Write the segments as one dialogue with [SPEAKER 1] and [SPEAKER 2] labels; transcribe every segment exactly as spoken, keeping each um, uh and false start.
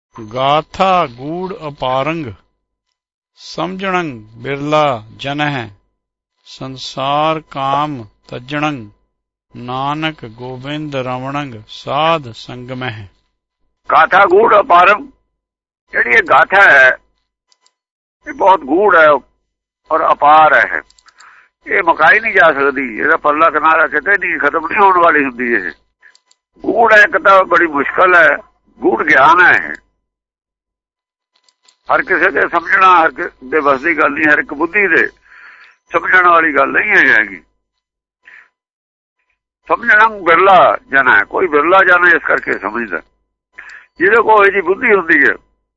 [SPEAKER 1] गाथा गूढ़ अपारंग समझणं बिरला जन है संसार काम तजणं नानक गोविंद रमणंग साध संगम है।
[SPEAKER 2] गाथा गूढ़ अपारंग ਜਿਹੜੀ ਇਹ गाथा है ये बहुत गूढ़ है और अपार है। ये मुकाई नहीं जा सकती, ਇਹਦਾ ਪੱਲਾ ਕਿਨਾਰਾ ਕਿਤੇ नहीं खत्म नहीं होने वाली ਹੁੰਦੀ। ਇਹ गूढ़ है, किताब बड़ी मुश्किल है, गूढ़ ज्ञान है। हर किसी के समझना हर के बस की गल नहीं, हर एक बुद्धि दे समझण वाली गल नहीं हैगी। समझना बिरला जन है, कोई बिरला जन है इस करके समझदा। ਜਿਹਦੇ ਕੋਲ ਇਹ जी बुद्धि ਹੁੰਦੀ है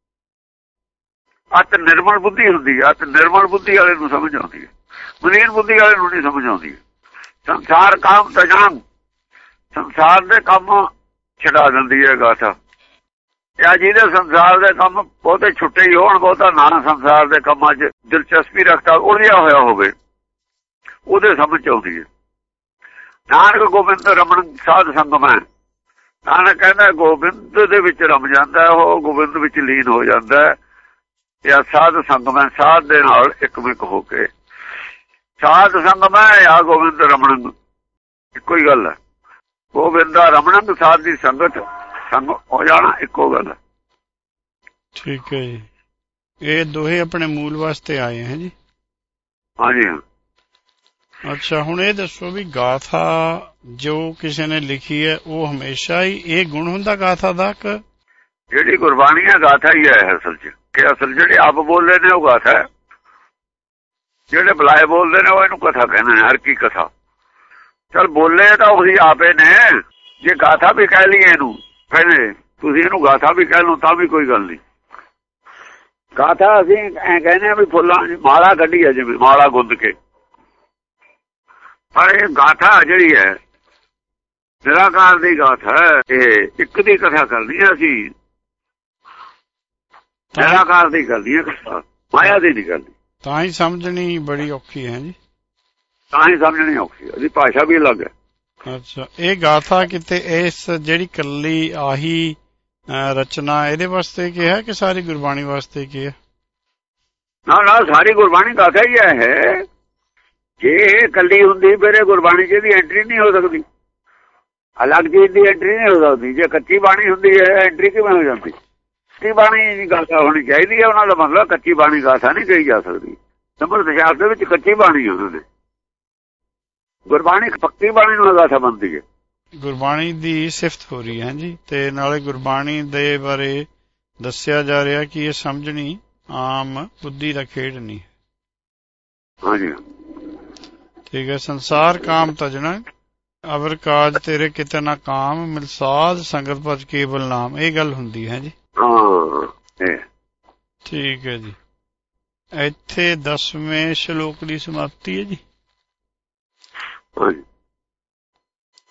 [SPEAKER 2] अत निर्मल बुद्धि ਹੁੰਦੀ है। अत निर्मल बुद्धि वाले ਨੂੰ समझ आती है, मलीन बुद्धि वाले ਨੂੰ नहीं समझ आती है। संसार काम तजान, संसार दे काम छड़ा दिंदी है गाथा। या ਜਿਹਦੇ संसार दे काम बहुते छुट्टे ही होण, बहुता ना संसार दे कामां 'ਚ दिलचस्पी रखता उलझिया होया होवे, ਉਹਦੇ समझ आउंदी है। नानक गोबिंद रमण साध संगम है। नानक कहना गोबिंद दे विच रम जांदा है, ਉਹ गोबिंद विच लीन हो जांदा है। या साध संगम है, साध दे नाल इकमिक हो के साध संगम है या गोबिंद रमण इक्को ही गल है। गोबिंद दा रमण साध दी संगत संग हो जाना इक्को गल है।
[SPEAKER 1] ठीक है जी, ये दोहे अपने मूल वास्ते आए हैं जी।
[SPEAKER 2] हाँ जी हाँ।
[SPEAKER 1] अच्छा हुण ये दसो भी गाथा जो किसी ने लिखी है वो हमेशा ही ये गुण हुंदा गाथा दा कि
[SPEAKER 2] जिहड़ी गुरबाणी है गाथा ही है असल च। कि असल जिहड़े आप बोलदे ने वो गाथा है, जिहड़े बुलाए बोलदे ने वो इहनूं कथा कहंदे ने। हर की कथा चल बोले तां उही आपे ने, जे गाथा भी कह लईए इहनूं कहंदे तुसीं इहनूं गाथा भी कह लो तां भी कोई गल नहीं। गाथा असीं ऐ कहने आ भी फुल्लां माला कड्ढी है, जिवें माला गुंद के। पर ये गाथा जिहड़ी है निराकार दी गाथा है, ये एक दी कथा करनी है असीं निराकार दी करनी है कथा, माया दी नहीं करनी।
[SPEAKER 1] तां ही समझनी बड़ी औखी है जी,
[SPEAKER 2] तां ही समझनी औखी है, ਉਹਦੀ भाषा भी अलग है।
[SPEAKER 1] अच्छा ये गाथा किते इस जिहड़ी कल्ली आही रचना ਇਹਦੇ ਵਾਸਤੇ ਕੀ ਹੈ कि सारी गुरबाणी वास्ते की है?
[SPEAKER 2] ना ना सारी गुरबाणी गाथा ही है। जे कल्ली हुंदी फिर गुरबाणी च दी एंट्री नहीं हो सकती, अलग चीज की एंट्री नहीं हो सकती। जे कच्ची बाणी हुंदी है एंट्री किवें हो जाती? कच्ची बाणी गाथा होनी चाहिए है, उन्होंने मतलब कच्ची बाणी गाथा नहीं कही जा सकती। समर्थ शास्त्र विच कच्ची बाणी है, उन्होंने गुरबाणी पक्की बाणी नूं गाथा बनती है।
[SPEAKER 1] गुरबाणी दी सिफत हो रही है जी, ते नाले गुरबाणी दे बारे दस्सिया जा रहा कि ये समझनी आम बुद्धि दा खेड नहीं है।
[SPEAKER 2] हाँ जी
[SPEAKER 1] ठीक है। संसार काम तजना अवर काज तेरे किते ना काम मिलसाद संगत भज केवल नाम, ये गल हुंदी है जी।
[SPEAKER 2] हाँ
[SPEAKER 1] ठीक है जी। इत्थे दसवें श्लोक की समाप्ति है जी।
[SPEAKER 2] हाँ जी।